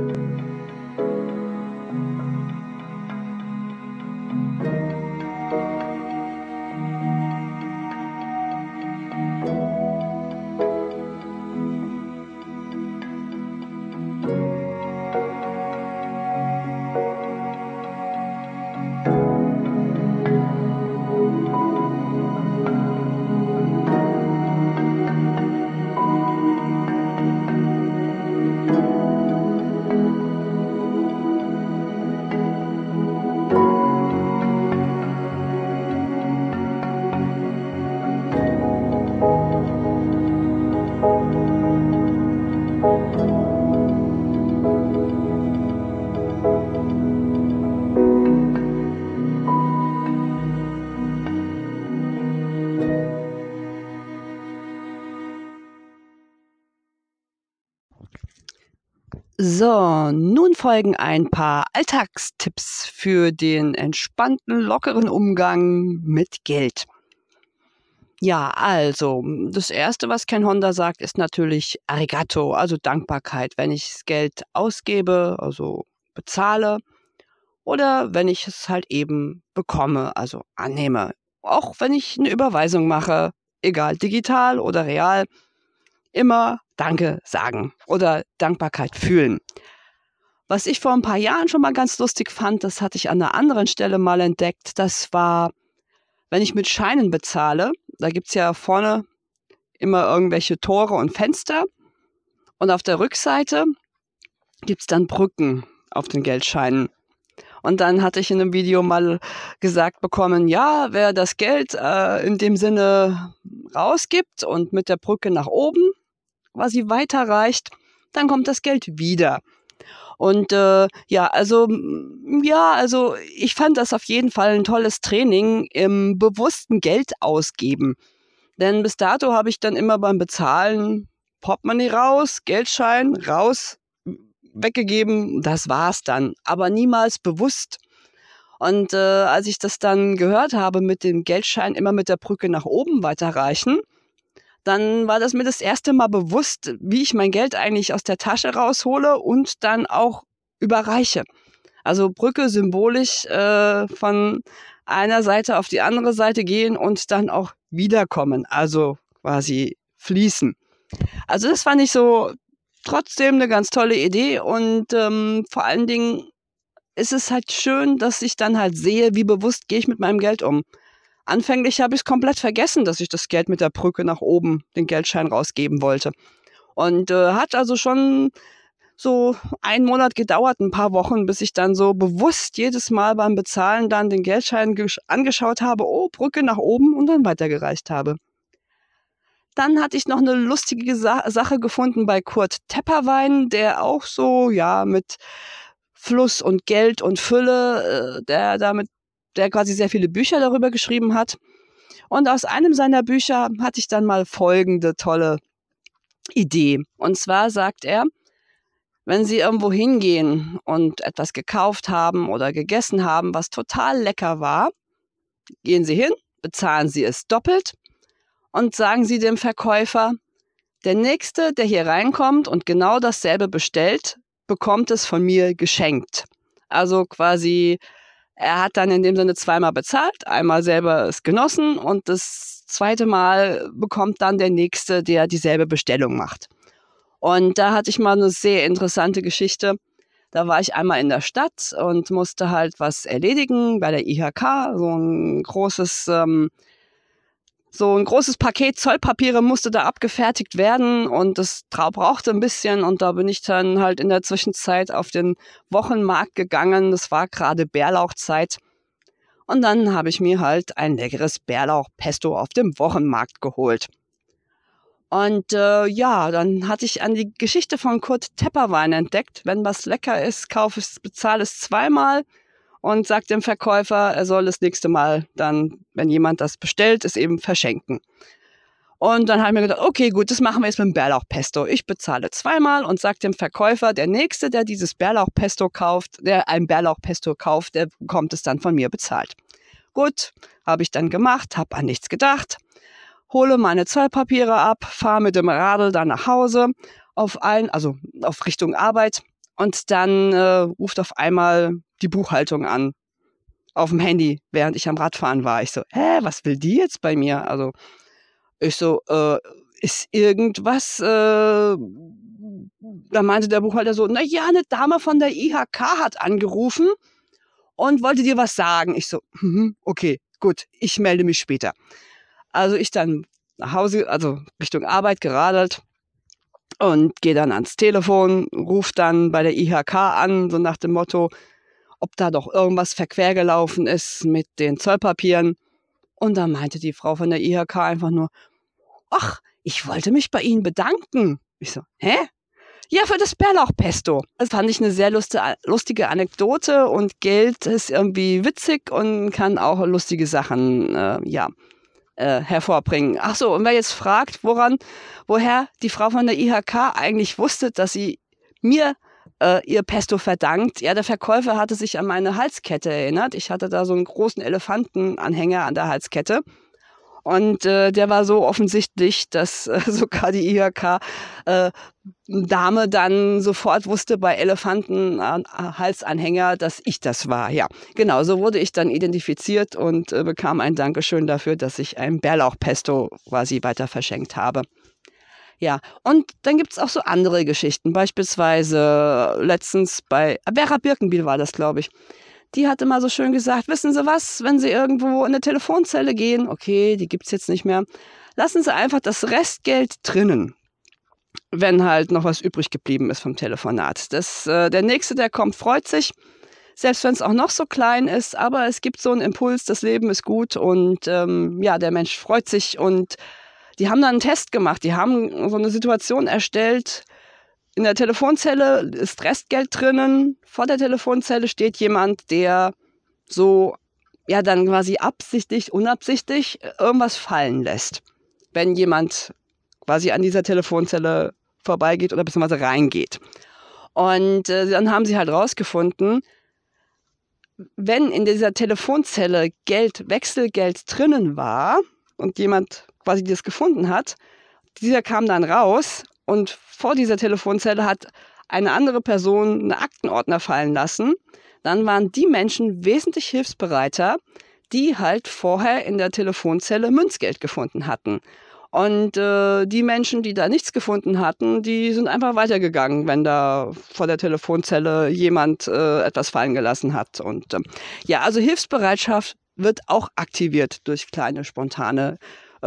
So, nun folgen ein paar Alltagstipps für den entspannten, lockeren Umgang mit Geld. Ja, also, das Erste, was Ken Honda sagt, ist natürlich Arigato, also Dankbarkeit, wenn ich das Geld ausgebe, also bezahle, oder wenn ich es halt eben bekomme, also annehme. Auch wenn ich eine Überweisung mache, egal digital oder real, immer Danke sagen oder Dankbarkeit fühlen. Was ich vor ein paar Jahren schon mal ganz lustig fand, das hatte ich an einer anderen Stelle mal entdeckt, das war, wenn ich mit Scheinen bezahle, da gibt's ja vorne immer irgendwelche Tore und Fenster und auf der Rückseite gibt's dann Brücken auf den Geldscheinen. Und dann hatte ich in einem Video mal gesagt bekommen, ja, wer das Geld in dem Sinne rausgibt und mit der Brücke nach oben quasi weiterreicht, dann kommt das Geld wieder. Und also ich fand das auf jeden Fall ein tolles Training im bewussten Geld ausgeben. Denn bis dato habe ich dann immer beim Bezahlen Portemonnaie raus, Geldschein raus, weggegeben, das war's dann, aber niemals bewusst. Und als ich das dann gehört habe mit dem Geldschein immer mit der Brücke nach oben weiterreichen, dann war das mir das erste Mal bewusst, wie ich mein Geld eigentlich aus der Tasche raushole und dann auch überreiche. Also Brücke symbolisch von einer Seite auf die andere Seite gehen und dann auch wiederkommen, also quasi fließen. Also das fand ich so trotzdem eine ganz tolle Idee und vor allen Dingen ist es halt schön, dass ich dann halt sehe, wie bewusst gehe ich mit meinem Geld um. Anfänglich habe ich es komplett vergessen, dass ich das Geld mit der Brücke nach oben, den Geldschein rausgeben wollte. Und hat also schon so einen Monat gedauert, ein paar Wochen, bis ich dann so bewusst jedes Mal beim Bezahlen dann den Geldschein angeschaut habe, oh, Brücke nach oben und dann weitergereicht habe. Dann hatte ich noch eine lustige Sache gefunden bei Kurt Tepperwein, der auch so, ja, mit Fluss und Geld und Fülle, der quasi sehr viele Bücher darüber geschrieben hat. Und aus einem seiner Bücher hatte ich dann mal folgende tolle Idee. Und zwar sagt er, wenn Sie irgendwo hingehen und etwas gekauft haben oder gegessen haben, was total lecker war, gehen Sie hin, bezahlen Sie es doppelt und sagen Sie dem Verkäufer, der Nächste, der hier reinkommt und genau dasselbe bestellt, bekommt es von mir geschenkt. Also quasi, er hat dann in dem Sinne zweimal bezahlt, einmal selber es genossen und das zweite Mal bekommt dann der Nächste, der dieselbe Bestellung macht. Und da hatte ich mal eine sehr interessante Geschichte. Da war ich einmal in der Stadt und musste halt was erledigen bei der IHK, so ein großes Paket Zollpapiere musste da abgefertigt werden und das brauchte ein bisschen und da bin ich dann halt in der Zwischenzeit auf den Wochenmarkt gegangen. Das war gerade Bärlauchzeit. Und dann habe ich mir halt ein leckeres Bärlauchpesto auf dem Wochenmarkt geholt. Und ja, dann hatte ich an die Geschichte von Kurt Tepperwein entdeckt. Wenn was lecker ist, bezahle es zweimal und sag dem Verkäufer, er soll das nächste Mal dann, wenn jemand das bestellt, es eben verschenken. Und dann habe ich mir gedacht, okay, gut, das machen wir jetzt mit dem Bärlauchpesto. Ich bezahle zweimal und sage dem Verkäufer, der Nächste, der dieses Bärlauchpesto kauft, der ein Bärlauchpesto kauft, der bekommt es dann von mir bezahlt. Gut, habe ich dann gemacht, habe an nichts gedacht, hole meine Zollpapiere ab, fahre mit dem Radl dann nach Hause, also auf Richtung Arbeit. Und dann ruft auf einmal die Buchhaltung an, auf dem Handy, während ich am Radfahren war. Ich so, was will die jetzt bei mir? Also ich so, ist irgendwas, da meinte der Buchhalter so, na ja, eine Dame von der IHK hat angerufen und wollte dir was sagen. Ich so, okay, gut, ich melde mich später. Also ich dann nach Hause, also Richtung Arbeit geradelt und gehe dann ans Telefon, rufe dann bei der IHK an, so nach dem Motto, ob da doch irgendwas verquer gelaufen ist mit den Zollpapieren. Und da meinte die Frau von der IHK einfach nur, ach, ich wollte mich bei Ihnen bedanken. Ich so, hä? Ja, für das Bärlauchpesto. Das fand ich eine sehr lustige Anekdote und Geld ist irgendwie witzig und kann auch lustige Sachen, hervorbringen. Ach so, und wer jetzt fragt, woher die Frau von der IHK eigentlich wusste, dass sie mir ihr Pesto verdankt. Ja, der Verkäufer hatte sich an meine Halskette erinnert. Ich hatte da so einen großen Elefantenanhänger an der Halskette. Und der war so offensichtlich, dass sogar die IHK-Dame dann sofort wusste bei Elefanten-Halsanhänger, dass ich das war. Ja, genau, so wurde ich dann identifiziert und bekam ein Dankeschön dafür, dass ich ein Bärlauchpesto quasi weiter verschenkt habe. Ja, und dann gibt's auch so andere Geschichten. Beispielsweise letztens bei Vera Birkenbiel war das, glaube ich. Die hatte mal so schön gesagt, wissen Sie was, wenn Sie irgendwo in eine Telefonzelle gehen, okay, die gibt's jetzt nicht mehr, lassen Sie einfach das Restgeld drinnen, wenn halt noch was übrig geblieben ist vom Telefonat. Der Nächste, der kommt, freut sich, selbst wenn es auch noch so klein ist, aber es gibt so einen Impuls, das Leben ist gut und ja, der Mensch freut sich und die haben dann einen Test gemacht, die haben so eine Situation erstellt, in der Telefonzelle ist Restgeld drinnen. Vor der Telefonzelle steht jemand, der so, ja, dann quasi absichtlich, unabsichtlich irgendwas fallen lässt. Wenn jemand quasi an dieser Telefonzelle vorbeigeht oder beziehungsweise reingeht. Und dann haben sie halt rausgefunden, wenn in dieser Telefonzelle Wechselgeld drinnen war und jemand quasi das gefunden hat, dieser kam dann raus und vor dieser Telefonzelle hat eine andere Person einen Aktenordner fallen lassen. Dann waren die Menschen wesentlich hilfsbereiter, die halt vorher in der Telefonzelle Münzgeld gefunden hatten. Und die Menschen, die da nichts gefunden hatten, die sind einfach weitergegangen, wenn da vor der Telefonzelle jemand etwas fallen gelassen hat. Und ja, also Hilfsbereitschaft wird auch aktiviert durch kleine spontane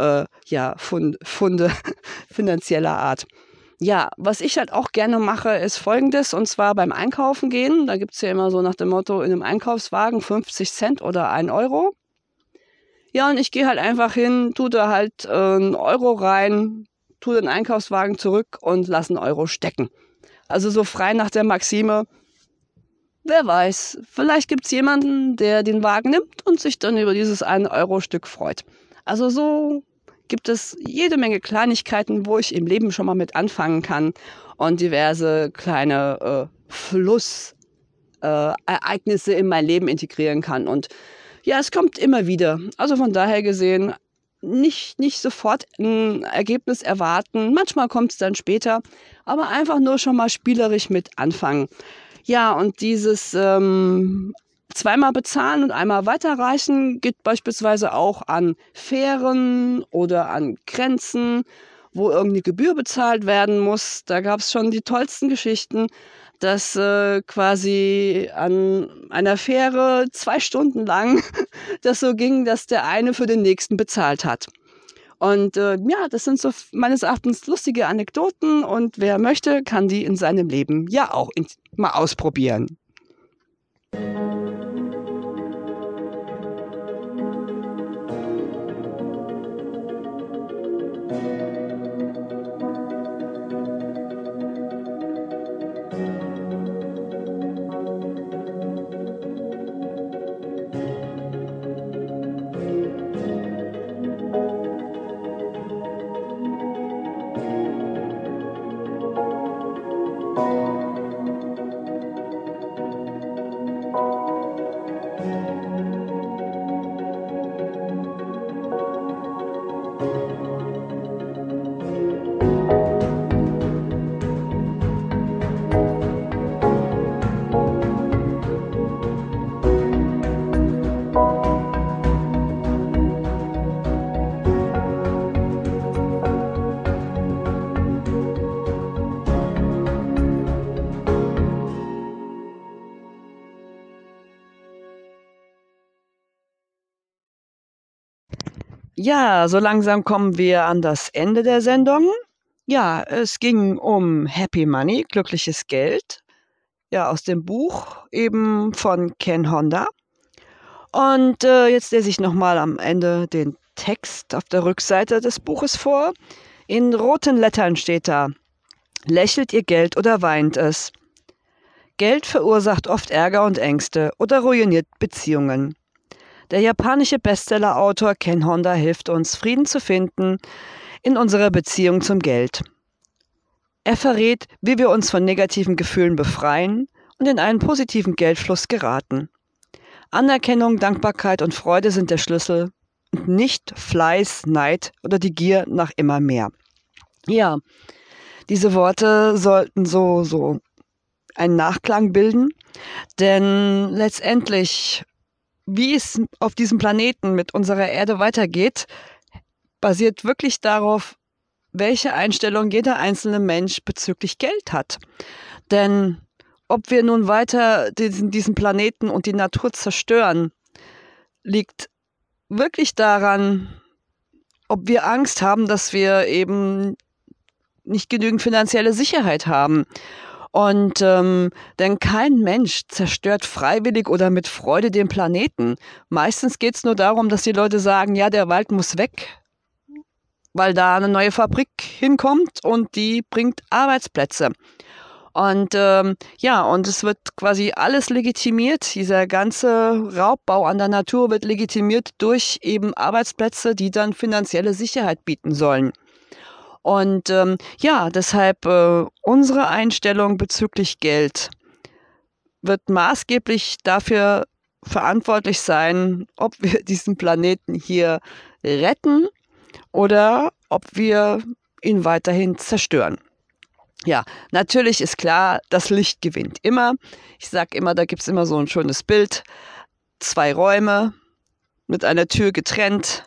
Funde finanzieller Art. Ja, was ich halt auch gerne mache, ist Folgendes, und zwar beim Einkaufen gehen. Da gibt's ja immer so nach dem Motto, in einem Einkaufswagen 50 Cent oder 1 Euro. Ja, und ich gehe halt einfach hin, tue da halt 1 Euro rein, tue den Einkaufswagen zurück und lasse 1 Euro stecken. Also so frei nach der Maxime, wer weiß, vielleicht gibt's jemanden, der den Wagen nimmt und sich dann über dieses 1 Euro Stück freut. Also so gibt es jede Menge Kleinigkeiten, wo ich im Leben schon mal mit anfangen kann und diverse kleine Ereignisse in mein Leben integrieren kann. Und ja, es kommt immer wieder. Also von daher gesehen, nicht sofort ein Ergebnis erwarten. Manchmal kommt es dann später, aber einfach nur schon mal spielerisch mit anfangen. Ja, und dieses zweimal bezahlen und einmal weiterreichen geht beispielsweise auch an Fähren oder an Grenzen, wo irgendeine Gebühr bezahlt werden muss. Da gab es schon die tollsten Geschichten, dass quasi an einer Fähre 2 Stunden lang das so ging, dass der eine für den nächsten bezahlt hat. Und ja, das sind so meines Erachtens lustige Anekdoten und wer möchte, kann die in seinem Leben ja auch mal ausprobieren. Ja, so langsam kommen wir an das Ende der Sendung. Ja, es ging um Happy Money, glückliches Geld. Ja, aus dem Buch eben von Ken Honda. Und jetzt lese ich nochmal am Ende den Text auf der Rückseite des Buches vor. In roten Lettern steht da: Lächelt ihr Geld oder weint es? Geld verursacht oft Ärger und Ängste oder ruiniert Beziehungen. Der japanische Bestsellerautor Ken Honda hilft uns, Frieden zu finden in unserer Beziehung zum Geld. Er verrät, wie wir uns von negativen Gefühlen befreien und in einen positiven Geldfluss geraten. Anerkennung, Dankbarkeit und Freude sind der Schlüssel und nicht Fleiß, Neid oder die Gier nach immer mehr. Ja, diese Worte sollten so einen Nachklang bilden, denn letztendlich, wie es auf diesem Planeten mit unserer Erde weitergeht, basiert wirklich darauf, welche Einstellung jeder einzelne Mensch bezüglich Geld hat. Denn ob wir nun weiter diesen Planeten und die Natur zerstören, liegt wirklich daran, ob wir Angst haben, dass wir eben nicht genügend finanzielle Sicherheit haben. Und denn kein Mensch zerstört freiwillig oder mit Freude den Planeten. Meistens geht es nur darum, dass die Leute sagen, ja, der Wald muss weg, weil da eine neue Fabrik hinkommt und die bringt Arbeitsplätze. Und und es wird quasi alles legitimiert. Dieser ganze Raubbau an der Natur wird legitimiert durch eben Arbeitsplätze, die dann finanzielle Sicherheit bieten sollen. Und deshalb unsere Einstellung bezüglich Geld wird maßgeblich dafür verantwortlich sein, ob wir diesen Planeten hier retten oder ob wir ihn weiterhin zerstören. Ja, natürlich ist klar, das Licht gewinnt immer. Ich sage immer, da gibt es immer so ein schönes Bild. 2 Räume mit einer Tür getrennt.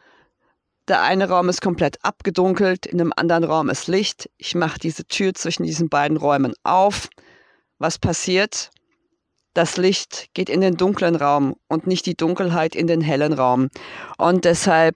Der eine Raum ist komplett abgedunkelt, in dem anderen Raum ist Licht. Ich mache diese Tür zwischen diesen beiden Räumen auf. Was passiert? Das Licht geht in den dunklen Raum und nicht die Dunkelheit in den hellen Raum. Und deshalb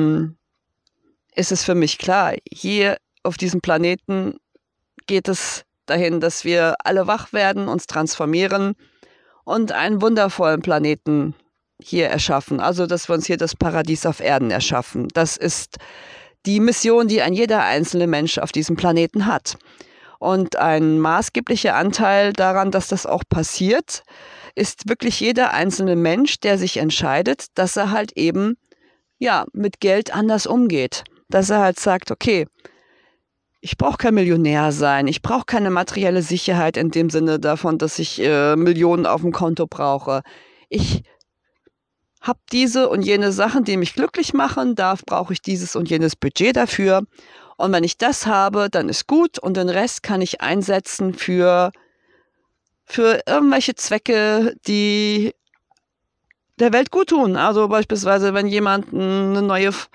ist es für mich klar, hier auf diesem Planeten geht es dahin, dass wir alle wach werden, uns transformieren und einen wundervollen Planeten hier erschaffen. Also, dass wir uns hier das Paradies auf Erden erschaffen. Das ist die Mission, die ein jeder einzelne Mensch auf diesem Planeten hat. Und ein maßgeblicher Anteil daran, dass das auch passiert, ist wirklich jeder einzelne Mensch, der sich entscheidet, dass er halt eben mit Geld anders umgeht. Dass er halt sagt, okay, ich brauche kein Millionär sein, ich brauche keine materielle Sicherheit in dem Sinne davon, dass ich Millionen auf dem Konto brauche. Ich habe diese und jene Sachen, die mich glücklich machen, da brauche ich dieses und jenes Budget dafür. Und wenn ich das habe, dann ist gut und den Rest kann ich einsetzen für irgendwelche Zwecke, die der Welt gut tun. Also beispielsweise, wenn jemand eine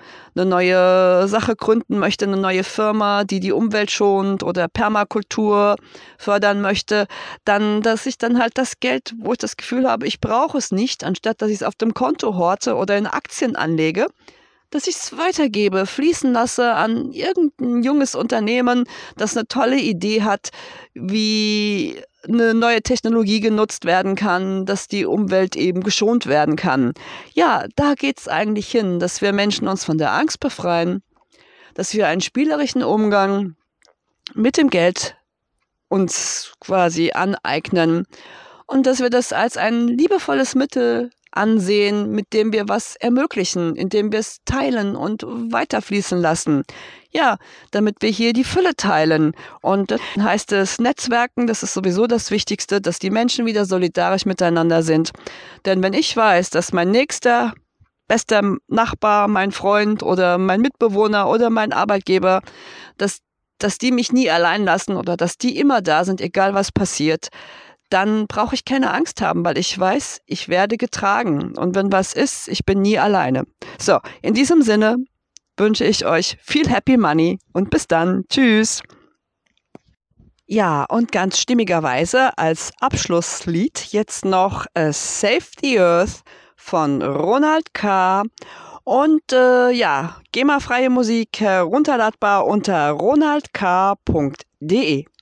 neue Sache gründen möchte, eine neue Firma, die die Umwelt schont oder Permakultur fördern möchte, dann, dass ich dann halt das Geld, wo ich das Gefühl habe, ich brauche es nicht, anstatt dass ich es auf dem Konto horte oder in Aktien anlege, dass ich es weitergebe, fließen lasse an irgendein junges Unternehmen, das eine tolle Idee hat, wie eine neue Technologie genutzt werden kann, dass die Umwelt eben geschont werden kann. Ja, da geht's eigentlich hin, dass wir Menschen uns von der Angst befreien, dass wir einen spielerischen Umgang mit dem Geld uns quasi aneignen und dass wir das als ein liebevolles Mittel ansehen, mit dem wir was ermöglichen, indem wir es teilen und weiterfließen lassen. Ja, damit wir hier die Fülle teilen. Und dann heißt es Netzwerken, das ist sowieso das Wichtigste, dass die Menschen wieder solidarisch miteinander sind. Denn wenn ich weiß, dass mein nächster, bester Nachbar, mein Freund oder mein Mitbewohner oder mein Arbeitgeber, dass die mich nie allein lassen oder dass die immer da sind, egal was passiert, dann brauche ich keine Angst haben, weil ich weiß, ich werde getragen. Und wenn was ist, ich bin nie alleine. So, in diesem Sinne wünsche ich euch viel Happy Money und bis dann. Tschüss. Ja, und ganz stimmigerweise als Abschlusslied jetzt noch Save the Earth von Ronald K. Und GEMA-freie Musik herunterladbar unter ronaldk.de.